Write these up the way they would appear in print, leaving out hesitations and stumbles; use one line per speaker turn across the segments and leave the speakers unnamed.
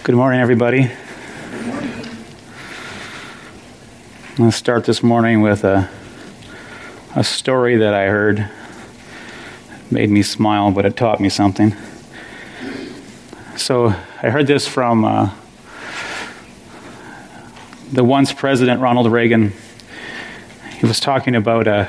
Good morning, everybody. I'm going to start this morning with a story that I heard. It made me smile, but it taught me something. So I heard this from the once President Ronald Reagan. He was talking about there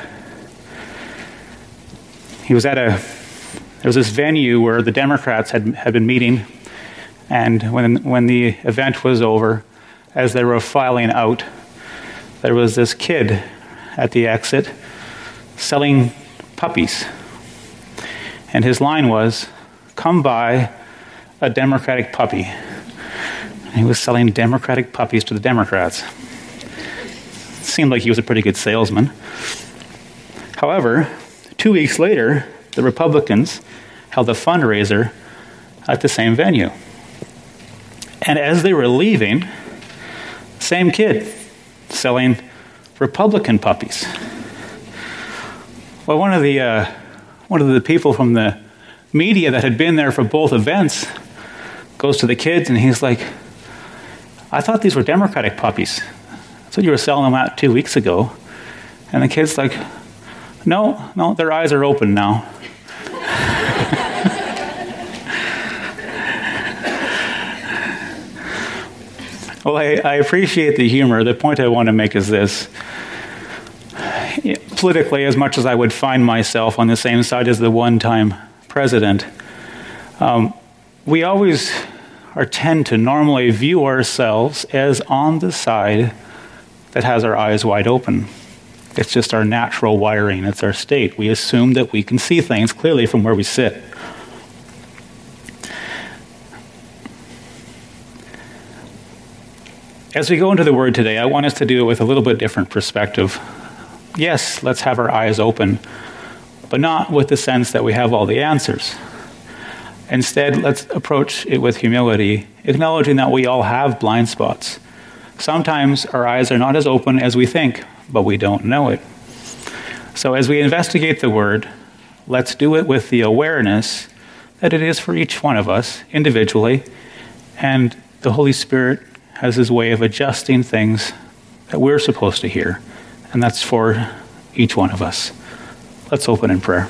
was this venue where the Democrats had been meeting. And when the event was over, as they were filing out, there was this kid at the exit selling puppies. And his line was, "Come buy a Democratic puppy." And he was selling Democratic puppies to the Democrats. It seemed like he was a pretty good salesman. However, 2 weeks later, the Republicans held a fundraiser at the same venue. And as they were leaving, same kid selling Republican puppies. Well, one of the people from the media that had been there for both events goes to the kids and he's like, "I thought these were Democratic puppies. That's what you were selling them at 2 weeks ago." And the kid's like, No, their eyes are open now. Well, I appreciate the humor. The point I want to make is this. Politically, as much as I would find myself on the same side as the one-time president, we always tend to normally view ourselves as on the side that has our eyes wide open. It's just our natural wiring. It's our state. We assume that we can see things clearly from where we sit. As we go into the Word today, I want us to do it with a little bit different perspective. Yes, let's have our eyes open, but not with the sense that we have all the answers. Instead, let's approach it with humility, acknowledging that we all have blind spots. Sometimes our eyes are not as open as we think, but we don't know it. So as we investigate the Word, let's do it with the awareness that it is for each one of us individually, and the Holy Spirit has his way of adjusting things that we're supposed to hear, and that's for each one of us. Let's open in prayer.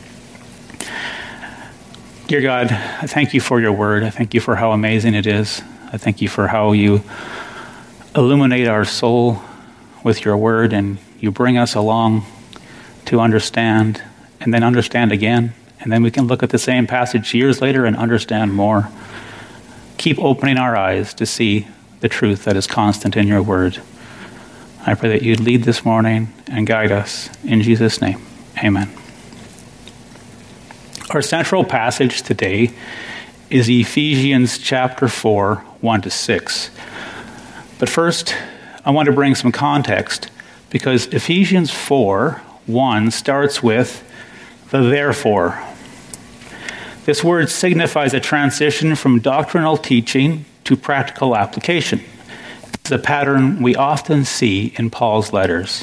Dear God, I thank you for your word. I thank you for how amazing it is. I thank you for how you illuminate our soul with your word, and you bring us along to understand, and then understand again, and then we can look at the same passage years later and understand more. Keep opening our eyes to see the truth that is constant in your word. I pray that you'd lead this morning and guide us. In Jesus' name, amen. Our central passage today is Ephesians chapter 4, 1-6. But first, I want to bring some context, because Ephesians 4, 1 starts with the therefore. This word signifies a transition from doctrinal teaching to practical application. It's a pattern we often see in Paul's letters.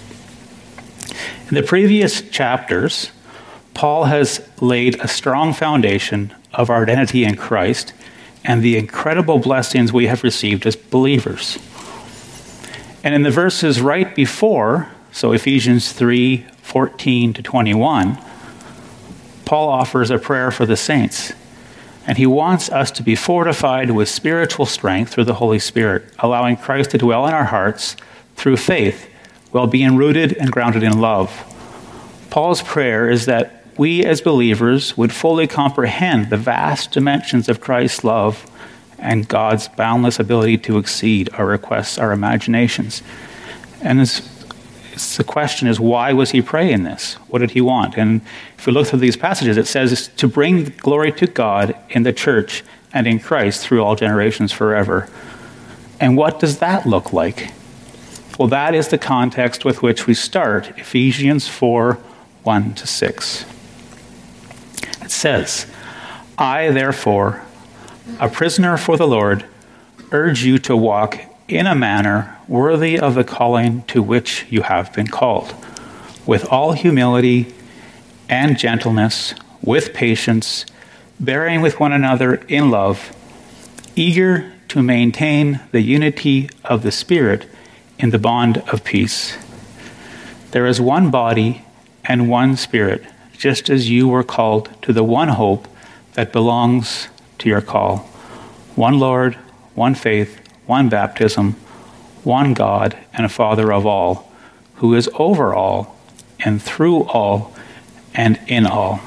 In the previous chapters, Paul has laid a strong foundation of our identity in Christ and the incredible blessings we have received as believers. And in the verses right before, so Ephesians 3, 14-21, Paul offers a prayer for the saints. And he wants us to be fortified with spiritual strength through the Holy Spirit, allowing Christ to dwell in our hearts through faith, while being rooted and grounded in love. Paul's prayer is that we as believers would fully comprehend the vast dimensions of Christ's love and God's boundless ability to exceed our requests, our imaginations. And the question is, why was he praying this? What did he want? And if we look through these passages, it says to bring glory to God in the church and in Christ through all generations forever. And what does that look like? Well, that is the context with which we start Ephesians 4, 1-6. It says, "I, therefore, a prisoner for the Lord, urge you to walk in a manner worthy of the calling to which you have been called, with all humility and gentleness, with patience, bearing with one another in love, eager to maintain the unity of the Spirit in the bond of peace. There is one body and one Spirit, just as you were called to the one hope that belongs to your call. One Lord, one faith, one baptism, one God and Father of all, who is over all and through all and in all.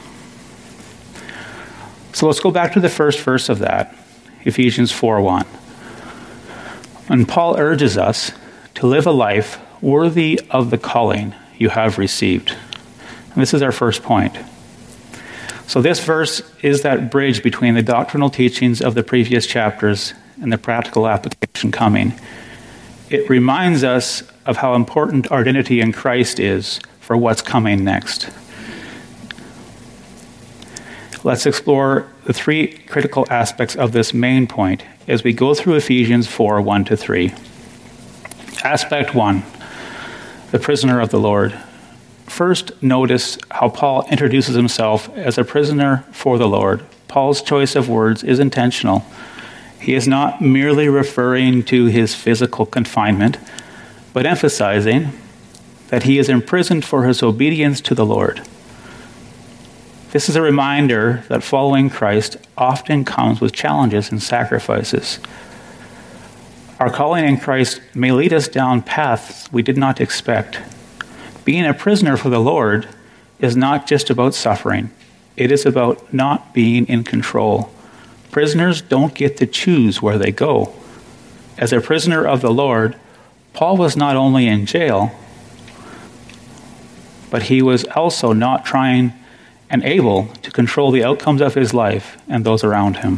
So let's go back to the first verse of that, Ephesians 4:1. And Paul urges us to live a life worthy of the calling you have received. And this is our first point. So this verse is that bridge between the doctrinal teachings of the previous chapters and the practical application coming. It reminds us of how important our identity in Christ is for what's coming next. Let's explore the three critical aspects of this main point as we go through Ephesians 4:1-3. Aspect 1, the prisoner of the Lord. First, notice how Paul introduces himself as a prisoner for the Lord. Paul's choice of words is intentional. He is not merely referring to his physical confinement, but emphasizing that he is imprisoned for his obedience to the Lord. This is a reminder that following Christ often comes with challenges and sacrifices. Our calling in Christ may lead us down paths we did not expect. Being a prisoner for the Lord is not just about suffering. It is about not being in control. Prisoners don't get to choose where they go. As a prisoner of the Lord, Paul was not only in jail, but he was also not trying and able to control the outcomes of his life and those around him.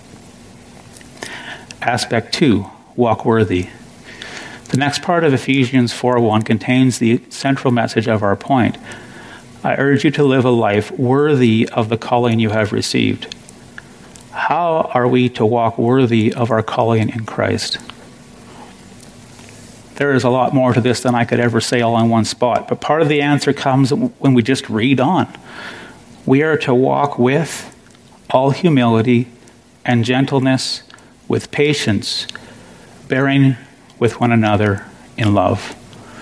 Aspect 2, walk worthy. The next part of Ephesians 4:1 contains the central message of our point. I urge you to live a life worthy of the calling you have received. How are we to walk worthy of our calling in Christ? There is a lot more to this than I could ever say all in one spot, but part of the answer comes when we just read on. We are to walk with all humility and gentleness, with patience, bearing with one another in love.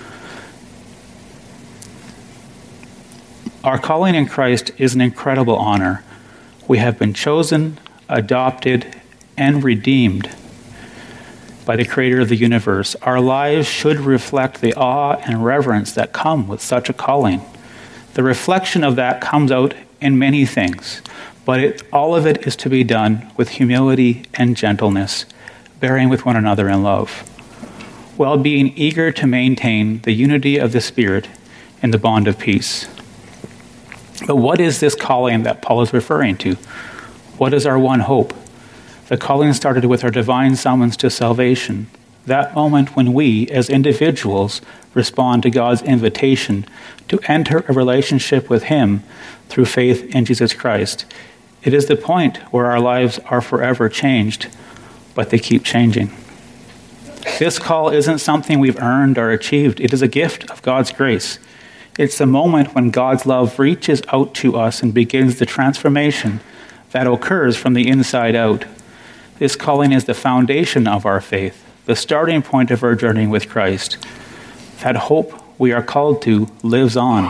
Our calling in Christ is an incredible honor. We have been chosen, adopted, and redeemed by the Creator of the universe. Our lives should reflect the awe and reverence that come with such a calling. The reflection of that comes out in many things, but all of it is to be done with humility and gentleness, bearing with one another in love, while being eager to maintain the unity of the Spirit in the bond of peace. But what is this calling that Paul is referring to? What is our one hope? The calling started with our divine summons to salvation, that moment when we, as individuals, respond to God's invitation to enter a relationship with Him through faith in Jesus Christ. It is the point where our lives are forever changed, but they keep changing. This call isn't something we've earned or achieved. It is a gift of God's grace. It's the moment when God's love reaches out to us and begins the transformation that occurs from the inside out. This calling is the foundation of our faith, the starting point of our journey with Christ. That hope we are called to lives on,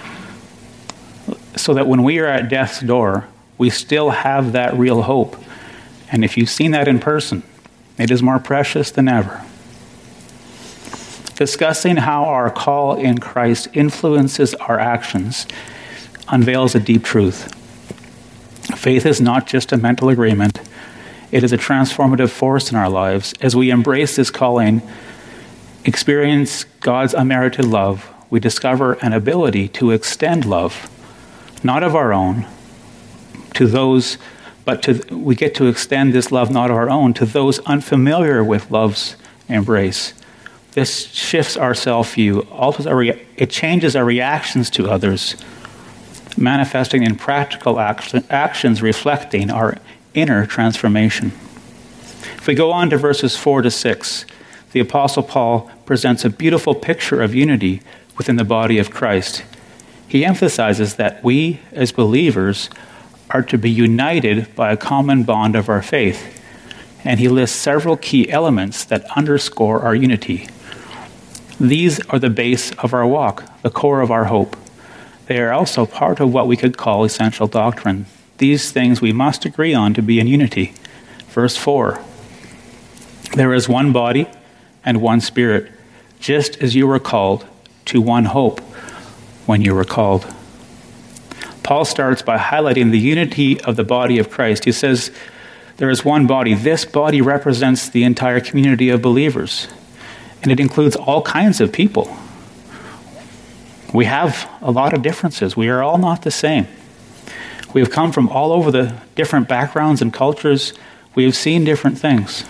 so that when we are at death's door, we still have that real hope. And if you've seen that in person, it is more precious than ever. Discussing how our call in Christ influences our actions unveils a deep truth. Faith is not just a mental agreement. It is a transformative force in our lives. As we embrace this calling, experience God's unmerited love, we discover an ability to extend love, not of our own, to those, we get to extend this love, not of our own, to those unfamiliar with love's embrace. This shifts our self-view. It changes our reactions to others, manifesting in practical actions reflecting our inner transformation. If we go on to verses 4-6, the Apostle Paul presents a beautiful picture of unity within the body of Christ. He emphasizes that we, as believers, are to be united by a common bond of our faith. and he lists several key elements that underscore our unity. These are the base of our walk, the core of our hope. They are also part of what we could call essential doctrine. These things we must agree on to be in unity. Verse 4, there is one body and one Spirit, just as you were called to one hope when you were called. Paul starts by highlighting the unity of the body of Christ. He says, there is one body. This body represents the entire community of believers, and it includes all kinds of people. We have a lot of differences. We are all not the same. We have come from all over the different backgrounds and cultures. We have seen different things.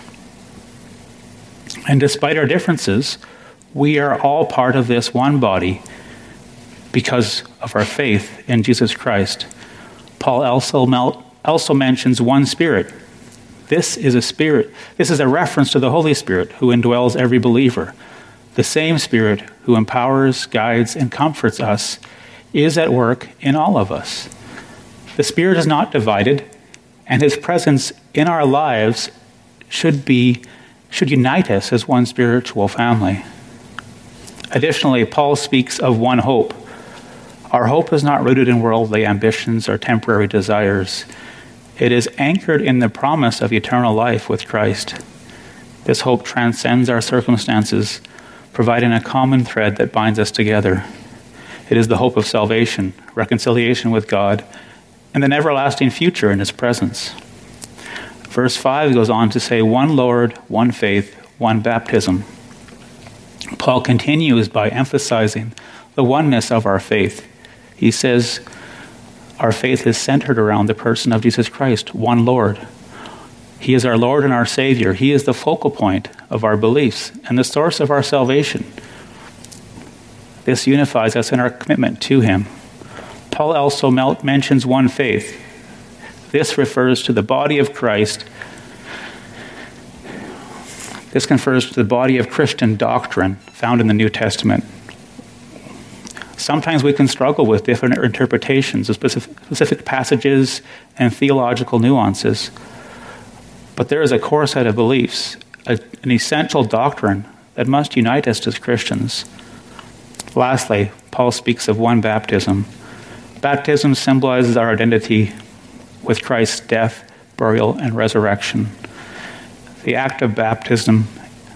And despite our differences, we are all part of this one body because of our faith in Jesus Christ. Paul also mentions one Spirit. This is a Spirit. This is a reference to the Holy Spirit who indwells every believer. The same Spirit who empowers, guides, and comforts us is at work in all of us. The Spirit is not divided, and his presence in our lives should unite us as one spiritual family. Additionally, Paul speaks of one hope. Our hope is not rooted in worldly ambitions or temporary desires. It is anchored in the promise of eternal life with Christ. This hope transcends our circumstances, providing a common thread that binds us together. It is the hope of salvation, reconciliation with God, and an everlasting future in his presence. Verse 5 goes on to say, one Lord, one faith, one baptism. Paul continues by emphasizing the oneness of our faith. He says, our faith is centered around the person of Jesus Christ, one Lord. He is our Lord and our Savior. He is the focal point of our beliefs and the source of our salvation. This unifies us in our commitment to him. Paul also mentions one faith. This refers to the body of Christ. This refers to the body of Christian doctrine found in the New Testament. Sometimes we can struggle with different interpretations of specific passages and theological nuances. But there is a core set of beliefs, an essential doctrine that must unite us as Christians. Lastly, Paul speaks of one baptism. Baptism symbolizes our identity with Christ's death, burial, and resurrection. The act of baptism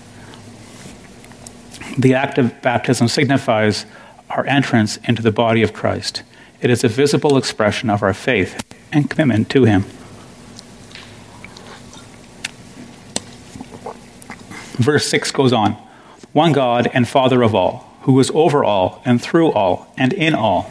signifies our entrance into the body of Christ. It is a visible expression of our faith and commitment to him. Verse 6 goes on, one God and Father of all, who is over all and through all and in all.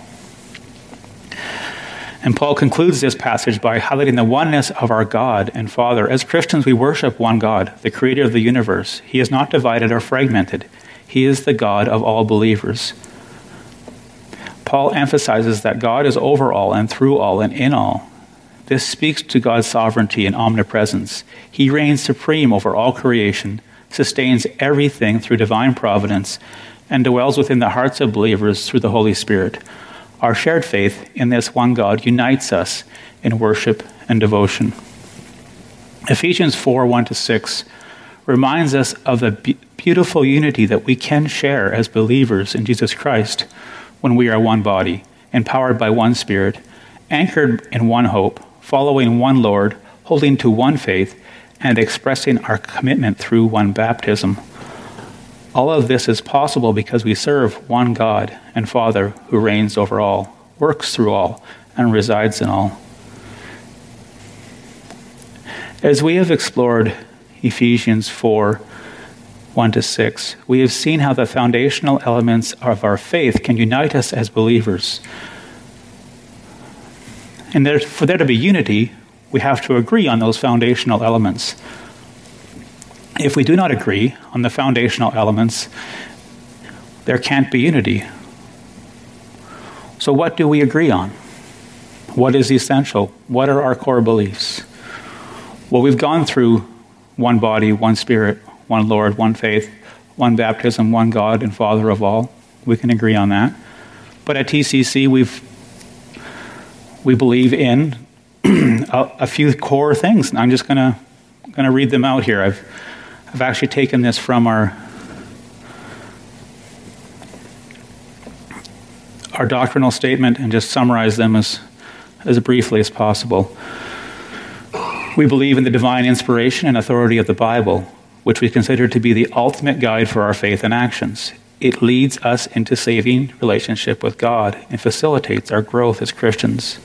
And Paul concludes this passage by highlighting the oneness of our God and Father. As Christians, we worship one God, the creator of the universe. He is not divided or fragmented. He is the God of all believers. Paul emphasizes that God is over all and through all and in all. This speaks to God's sovereignty and omnipresence. He reigns supreme over all creation, sustains everything through divine providence, and dwells within the hearts of believers through the Holy Spirit. Our shared faith in this one God unites us in worship and devotion. Ephesians 4:1-6 reminds us of the beautiful unity that we can share as believers in Jesus Christ when we are one body, empowered by one Spirit, anchored in one hope, following one Lord, holding to one faith, and expressing our commitment through one baptism. All of this is possible because we serve one God and Father who reigns over all, works through all, and resides in all. As we have explored Ephesians 4:1-6, we have seen how the foundational elements of our faith can unite us as believers. And for there to be unity, we have to agree on those foundational elements. If we do not agree on the foundational elements, there can't be unity. So what do we agree on? What is essential? What are our core beliefs? Well, we've gone through one body, one Spirit, one Lord, one faith, one baptism, one God and Father of all. We can agree on that. But at TCC, we believe in a few core things. And I'm just going to going to read them out here. I've actually taken this from our doctrinal statement and just summarized them as briefly as possible. We believe in the divine inspiration and authority of the Bible, which we consider to be the ultimate guide for our faith and actions. It leads us into saving relationship with God and facilitates our growth as Christians.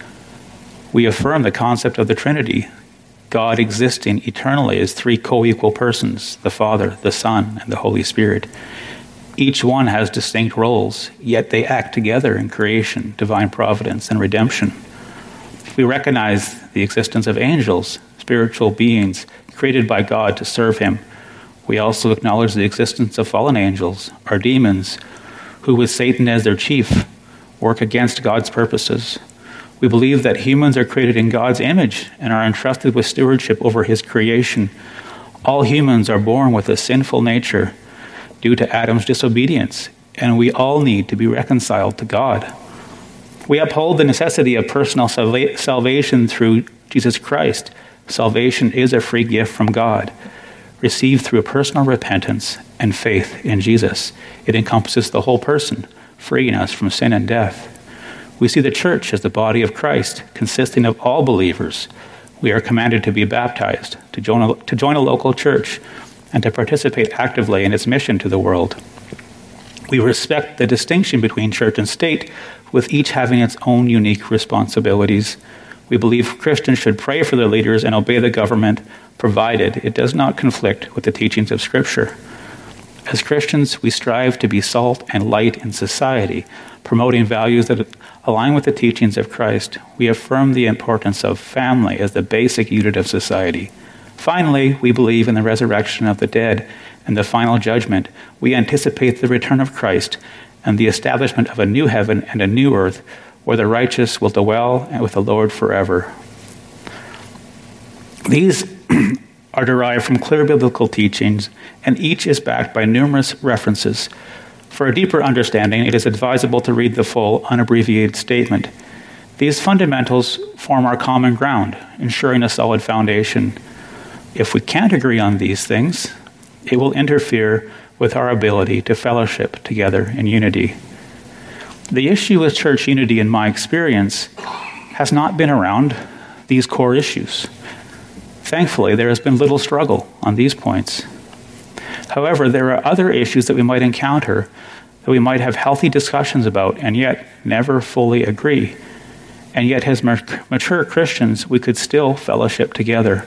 We affirm the concept of the Trinity, God existing eternally as three co-equal persons, the Father, the Son, and the Holy Spirit. Each one has distinct roles, yet they act together in creation, divine providence, and redemption. We recognize the existence of angels, spiritual beings created by God to serve Him. We also acknowledge the existence of fallen angels, or demons, who with Satan as their chief, work against God's purposes. We believe that humans are created in God's image and are entrusted with stewardship over His creation. All humans are born with a sinful nature due to Adam's disobedience, and we all need to be reconciled to God. We uphold the necessity of personal salvation through Jesus Christ. Salvation is a free gift from God, received through a personal repentance and faith in Jesus. It encompasses the whole person, freeing us from sin and death. We see the church as the body of Christ, consisting of all believers. We are commanded to be baptized, to join a local church, and to participate actively in its mission to the world. We respect the distinction between church and state, with each having its own unique responsibilities. We believe Christians should pray for their leaders and obey the government, provided it does not conflict with the teachings of Scripture. As Christians, we strive to be salt and light in society, promoting values that align with the teachings of Christ. We affirm the importance of family as the basic unit of society. Finally, we believe in the resurrection of the dead and the final judgment. We anticipate the return of Christ and the establishment of a new heaven and a new earth where the righteous will dwell with the Lord forever. These are derived from clear biblical teachings, and each is backed by numerous references. For a deeper understanding, it is advisable to read the full, unabbreviated statement. These fundamentals form our common ground, ensuring a solid foundation. If we can't agree on these things, it will interfere with our ability to fellowship together in unity. The issue with church unity, in my experience, has not been around these core issues. Thankfully, there has been little struggle on these points. However, there are other issues that we might encounter that we might have healthy discussions about and yet never fully agree. And yet, as mature Christians, we could still fellowship together.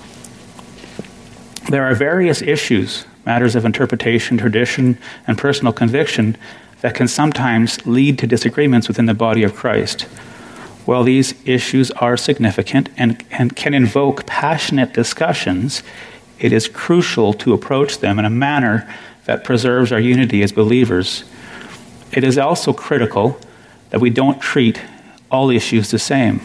There are various issues, matters of interpretation, tradition, and personal conviction that can sometimes lead to disagreements within the body of Christ. While these issues are significant and can invoke passionate discussions, it is crucial to approach them in a manner that preserves our unity as believers. It is also critical that we don't treat all issues the same.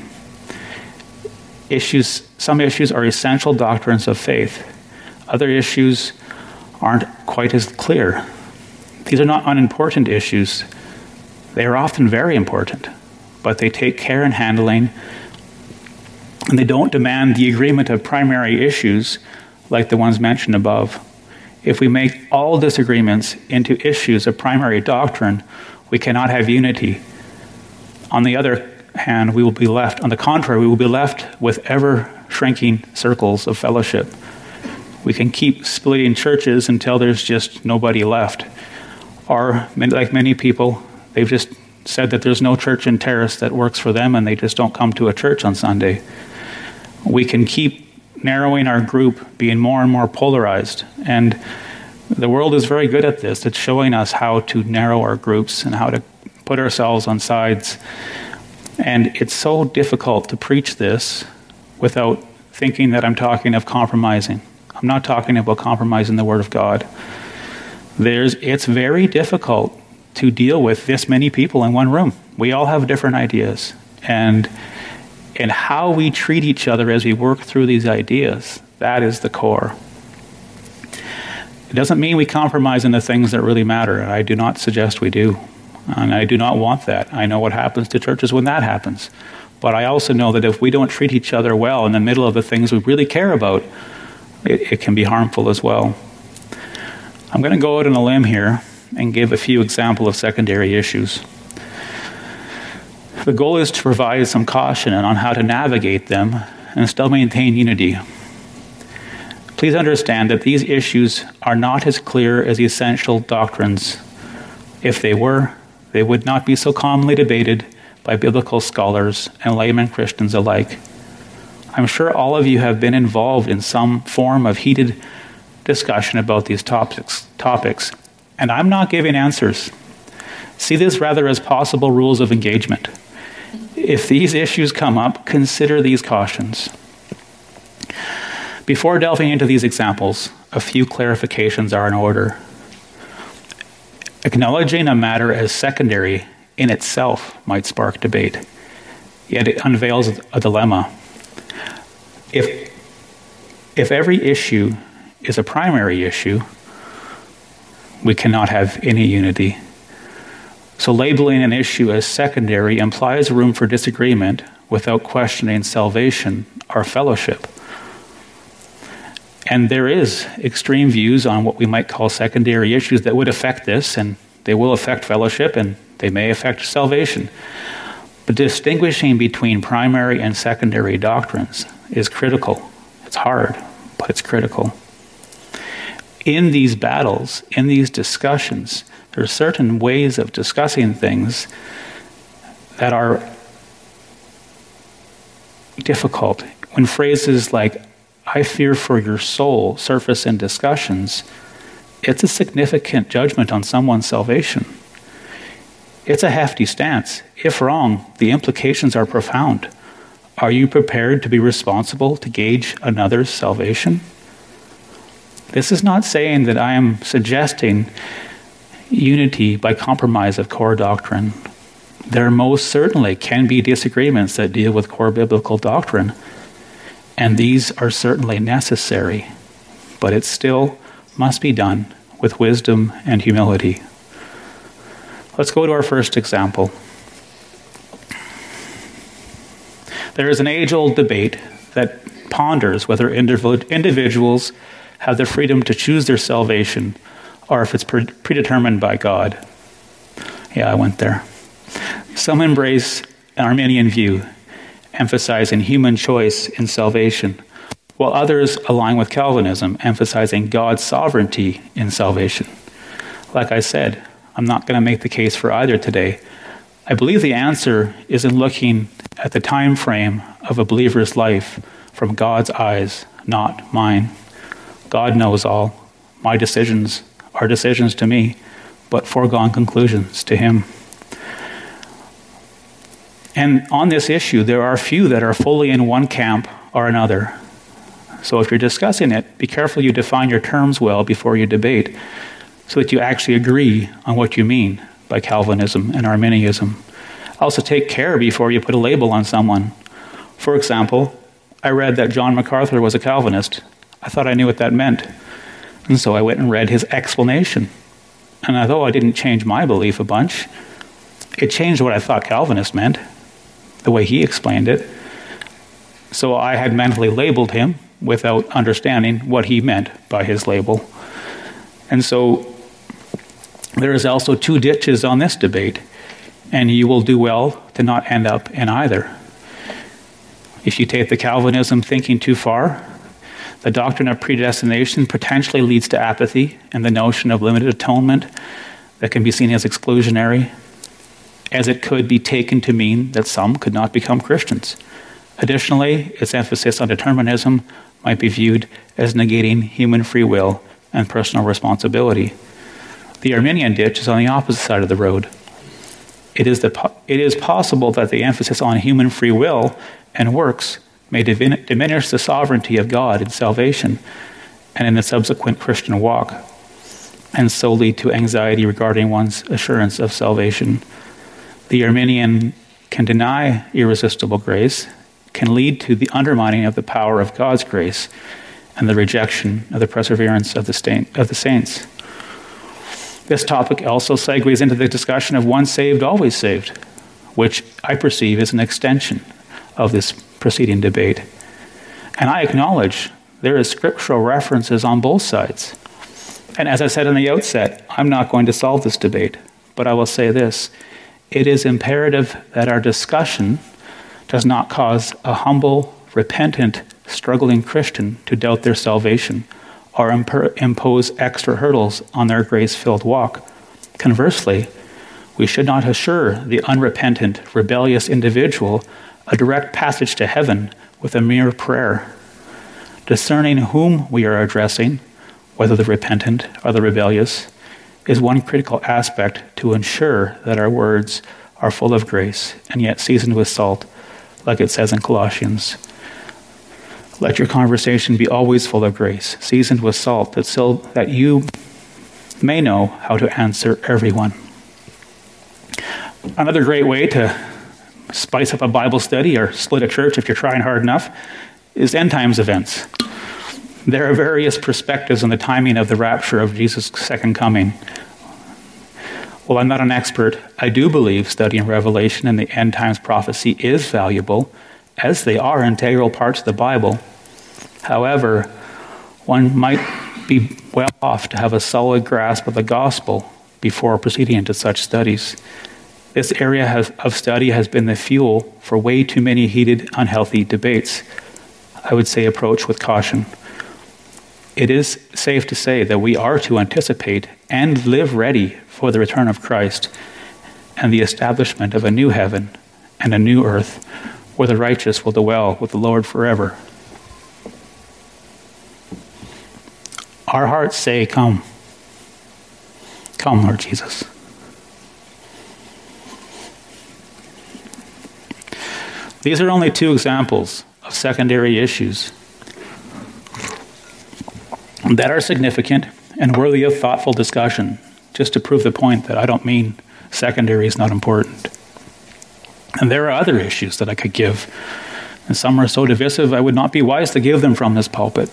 Some issues are essential doctrines of faith. Other issues aren't quite as clear. These are not unimportant issues. They are often very important, but they take care in handling, and they don't demand the agreement of primary issues like the ones mentioned above. If we make all disagreements into issues of primary doctrine, we cannot have unity. On the other hand, we will be left with ever-shrinking circles of fellowship. We can keep splitting churches until there's just nobody left. Or, like many people, they've just said that there's no church in Terrace that works for them and they just don't come to a church on Sunday. We can keep narrowing our group, being more and more polarized. And the world is very good at this. It's showing us how to narrow our groups and how to put ourselves on sides. And it's so difficult to preach this without thinking that I'm talking of compromising. I'm not talking about compromising the Word of God. It's very difficult to deal with this many people in one room. We all have different ideas. And how we treat each other as we work through these ideas, that is the core. It doesn't mean we compromise in the things that really matter. I do not suggest we do. And I do not want that. I know what happens to churches when that happens. But I also know that if we don't treat each other well in the middle of the things we really care about, it can be harmful as well. I'm going to go out on a limb here and give a few examples of secondary issues. The goal is to provide some caution on how to navigate them and still maintain unity. Please understand that these issues are not as clear as the essential doctrines. If they were, they would not be so commonly debated by biblical scholars and layman Christians alike. I'm sure all of you have been involved in some form of heated discussion about these topics, and I'm not giving answers. See this rather as possible rules of engagement. If these issues come up, consider these cautions. Before delving into these examples, a few clarifications are in order. Acknowledging a matter as secondary in itself might spark debate, yet it unveils a dilemma. If every issue is a primary issue, we cannot have any unity. So labeling an issue as secondary implies room for disagreement without questioning salvation or fellowship. And there is extreme views on what we might call secondary issues that would affect this, and they will affect fellowship, and they may affect salvation. But distinguishing between primary and secondary doctrines is critical. It's hard, but it's critical. In these battles, in these discussions, there are certain ways of discussing things that are difficult. When phrases like, "I fear for your soul," surface in discussions, it's a significant judgment on someone's salvation. It's a hefty stance. If wrong, the implications are profound. Are you prepared to be responsible to gauge another's salvation? This is not saying that I am suggesting unity by compromise of core doctrine. There most certainly can be disagreements that deal with core biblical doctrine, and these are certainly necessary, but it still must be done with wisdom and humility. Let's go to our first example. There is an age-old debate that ponders whether individuals have the freedom to choose their salvation or if it's predetermined by God. Yeah, I went there. Some embrace an Arminian view, emphasizing human choice in salvation, while others align with Calvinism, emphasizing God's sovereignty in salvation. Like I said, I'm not going to make the case for either today. I believe the answer is in looking at the time frame of a believer's life from God's eyes, not mine. God knows all. My decisions are decisions to me, but foregone conclusions to him. And on this issue, there are few that are fully in one camp or another. So if you're discussing it, be careful you define your terms well before you debate, so that you actually agree on what you mean by Calvinism and Arminianism. Also take care before you put a label on someone. For example, I read that John MacArthur was a Calvinist. I thought I knew what that meant. And so I went and read his explanation. And although I didn't change my belief a bunch, it changed what I thought Calvinist meant, the way he explained it. So I had mentally labeled him without understanding what he meant by his label. And so there is also two ditches on this debate, and you will do well to not end up in either. If you take the Calvinism thinking too far, the doctrine of predestination potentially leads to apathy and the notion of limited atonement that can be seen as exclusionary, as it could be taken to mean that some could not become Christians. Additionally, its emphasis on determinism might be viewed as negating human free will and personal responsibility. The Arminian ditch is on the opposite side of the road. It is possible that the emphasis on human free will and works may diminish the sovereignty of God in salvation and in the subsequent Christian walk, and so lead to anxiety regarding one's assurance of salvation. The Arminian can deny irresistible grace, can lead to the undermining of the power of God's grace and the rejection of the perseverance of the saints. This topic also segues into the discussion of once saved, always saved, which I perceive as an extension of this preceding debate. And I acknowledge there is scriptural references on both sides. And as I said in the outset, I'm not going to solve this debate, but I will say this. It is imperative that our discussion does not cause a humble, repentant, struggling Christian to doubt their salvation or impose extra hurdles on their grace-filled walk. Conversely, we should not assure the unrepentant, rebellious individual a direct passage to heaven with a mere prayer. Discerning whom we are addressing, whether the repentant or the rebellious, is one critical aspect to ensure that our words are full of grace and yet seasoned with salt, like it says in Colossians. Let your conversation be always full of grace, seasoned with salt, that you may know how to answer everyone. Another great way to spice up a Bible study or split a church if you're trying hard enough is end times events. There are various perspectives on the timing of the rapture of Jesus' second coming. While I'm not an expert, I do believe studying Revelation and the end times prophecy is valuable, as they are integral parts of the Bible. However, one might be well off to have a solid grasp of the gospel before proceeding into such studies. This area of study has been the fuel for way too many heated, unhealthy debates. I would say approach with caution. It is safe to say that we are to anticipate and live ready for the return of Christ and the establishment of a new heaven and a new earth where the righteous will dwell with the Lord forever. Our hearts say, "Come. Come, Lord Jesus." These are only two examples of secondary issues that are significant and worthy of thoughtful discussion, just to prove the point that I don't mean secondary is not important. And there are other issues that I could give, and some are so divisive I would not be wise to give them from this pulpit.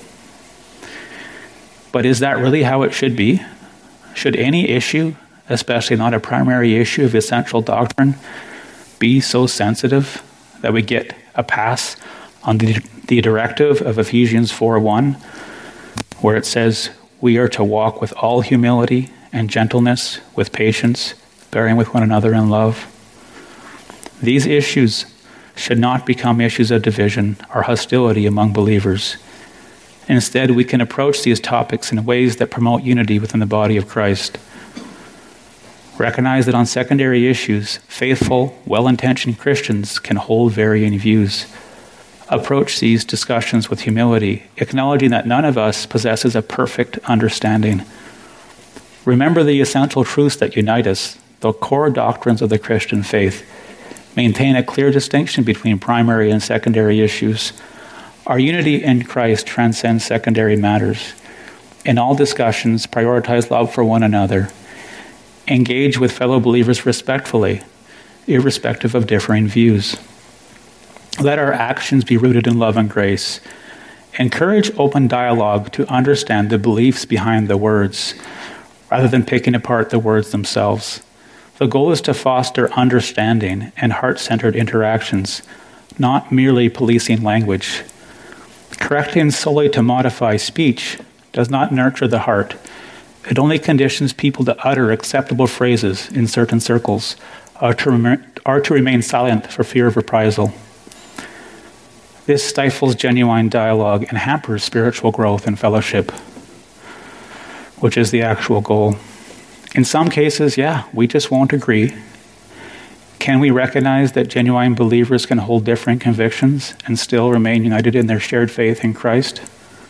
But is that really how it should be? Should any issue, especially not a primary issue of essential doctrine, be so sensitive that we get a pass on the directive of Ephesians 4:1, where it says, we are to walk with all humility and gentleness, with patience, bearing with one another in love? These issues should not become issues of division or hostility among believers. Instead, we can approach these topics in ways that promote unity within the body of Christ. Recognize that on secondary issues, faithful, well-intentioned Christians can hold varying views. Approach these discussions with humility, acknowledging that none of us possesses a perfect understanding. Remember the essential truths that unite us, the core doctrines of the Christian faith. Maintain a clear distinction between primary and secondary issues. Our unity in Christ transcends secondary matters. In all discussions, prioritize love for one another. Engage with fellow believers respectfully, irrespective of differing views. Let our actions be rooted in love and grace. Encourage open dialogue to understand the beliefs behind the words, rather than picking apart the words themselves. The goal is to foster understanding and heart-centered interactions, not merely policing language. Correcting solely to modify speech does not nurture the heart. It only conditions people to utter acceptable phrases in certain circles, or to remain silent for fear of reprisal. This stifles genuine dialogue and hampers spiritual growth and fellowship, which is the actual goal. In some cases, we just won't agree. Can we recognize that genuine believers can hold different convictions and still remain united in their shared faith in Christ?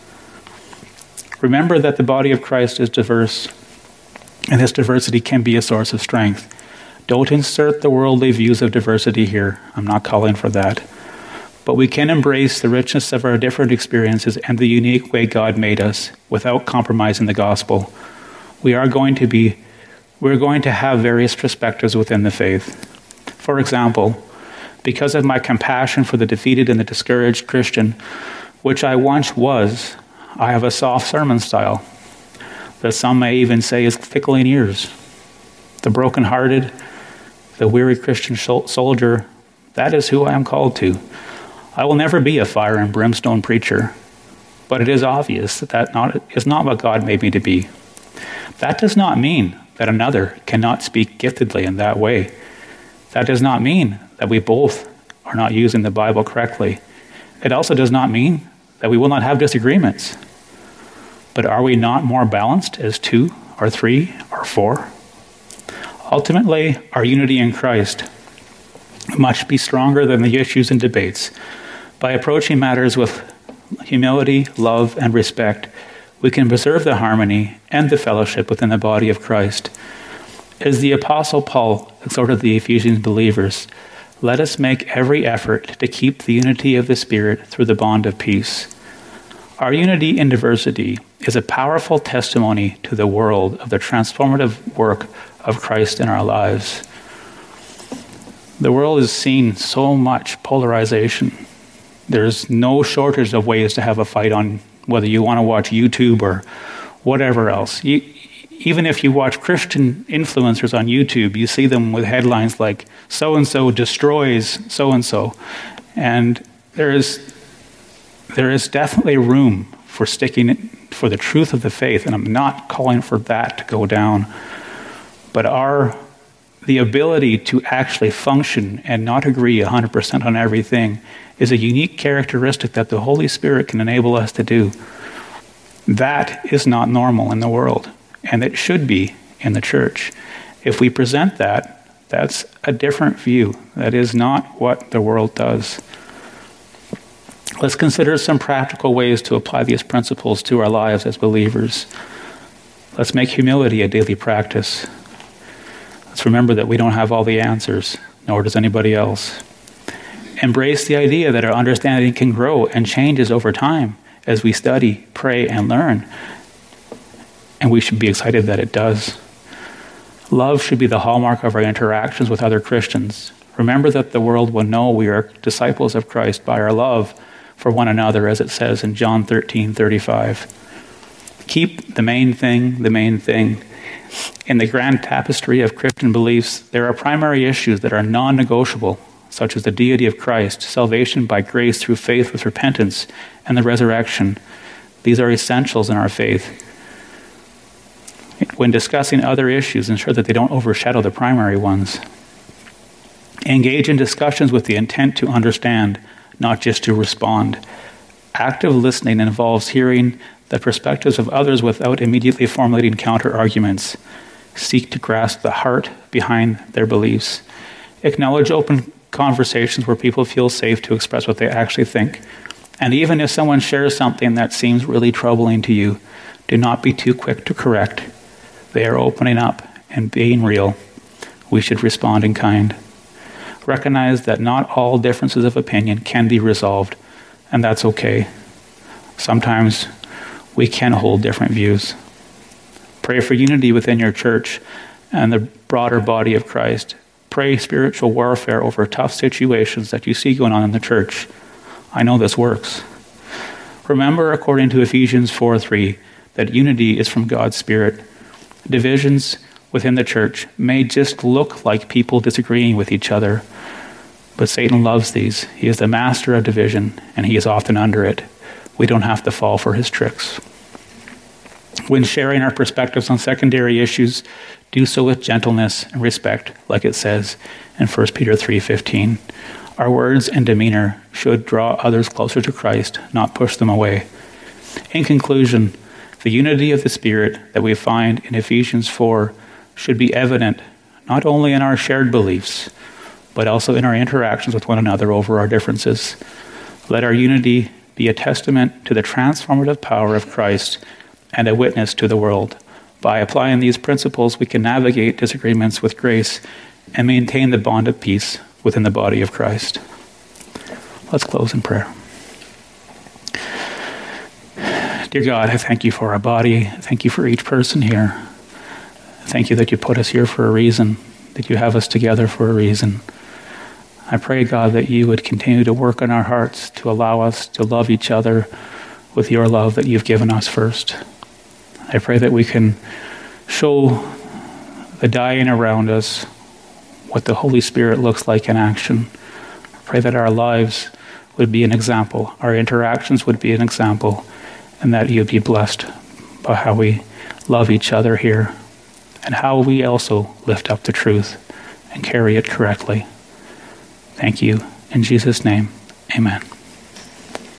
Remember that the body of Christ is diverse, and this diversity can be a source of strength. Don't insert the worldly views of diversity here. I'm not calling for that. But we can embrace the richness of our different experiences and the unique way God made us without compromising the gospel. We're going to have various perspectives within the faith. For example, because of my compassion for the defeated and the discouraged Christian, which I once was, I have a soft sermon style that some may even say is tickling ears. The brokenhearted, the weary Christian soldier, that is who I am called to. I will never be a fire and brimstone preacher, but it is obvious that is not what God made me to be. That does not mean that another cannot speak giftedly in that way. That does not mean that we both are not using the Bible correctly. It also does not mean that we will not have disagreements. But are we not more balanced as 2 or 3 or 4? Ultimately, our unity in Christ must be stronger than the issues and debates. By approaching matters with humility, love, and respect, we can preserve the harmony and the fellowship within the body of Christ. As the Apostle Paul exhorted the Ephesian believers, let us make every effort to keep the unity of the Spirit through the bond of peace. Our unity in diversity is a powerful testimony to the world of the transformative work of Christ in our lives. The world has seen so much polarization. There's no shortage of ways to have a fight on whether you want to watch YouTube or whatever else. Even if you watch Christian influencers on YouTube, you see them with headlines like, so-and-so destroys so-and-so. And there is definitely room for sticking for the truth of the faith, and I'm not calling for that to go down. But the ability to actually function and not agree 100% on everything is a unique characteristic that the Holy Spirit can enable us to do. That is not normal in the world, and it should be in the church. If we present that, that's a different view. That is not what the world does. Let's consider some practical ways to apply these principles to our lives as believers. Let's make humility a daily practice. Let's remember that we don't have all the answers, nor does anybody else. Embrace the idea that our understanding can grow and changes over time as we study, pray, and learn. And we should be excited that it does. Love should be the hallmark of our interactions with other Christians. Remember that the world will know we are disciples of Christ by our love for one another, as it says in John 13:35. Keep the main thing the main thing. In the grand tapestry of Christian beliefs, there are primary issues that are non-negotiable, such as the deity of Christ, salvation by grace through faith with repentance, and the resurrection. These are essentials in our faith. When discussing other issues, ensure that they don't overshadow the primary ones. Engage in discussions with the intent to understand, not just to respond. Active listening involves hearing the perspectives of others without immediately formulating counter-arguments. Seek to grasp the heart behind their beliefs. Acknowledge open conversations where people feel safe to express what they actually think. And even if someone shares something that seems really troubling to you, do not be too quick to correct. They are opening up and being real. We should respond in kind. Recognize that not all differences of opinion can be resolved, and that's okay. Sometimes we can hold different views. Pray for unity within your church and the broader body of Christ. Pray spiritual warfare over tough situations that you see going on in the church. I know this works. Remember, according to Ephesians 4:3, that unity is from God's Spirit. Divisions within the church may just look like people disagreeing with each other, but Satan loves these. He is the master of division, and he is often under it. We don't have to fall for his tricks. When sharing our perspectives on secondary issues, do so with gentleness and respect, like it says in 1 Peter 3:15. Our words and demeanor should draw others closer to Christ, not push them away. In conclusion, the unity of the Spirit that we find in Ephesians 4 should be evident not only in our shared beliefs, but also in our interactions with one another over our differences. Let our unity be a testament to the transformative power of Christ and a witness to the world. By applying these principles, we can navigate disagreements with grace and maintain the bond of peace within the body of Christ. Let's close in prayer. Dear God, I thank you for our body. Thank you for each person here. Thank you that you put us here for a reason, that you have us together for a reason. I pray, God, that you would continue to work on our hearts to allow us to love each other with your love that you've given us first. I pray that we can show the dying around us what the Holy Spirit looks like in action. I pray that our lives would be an example, our interactions would be an example, and that you be blessed by how we love each other here and how we also lift up the truth and carry it correctly. Thank you. In Jesus' name, amen.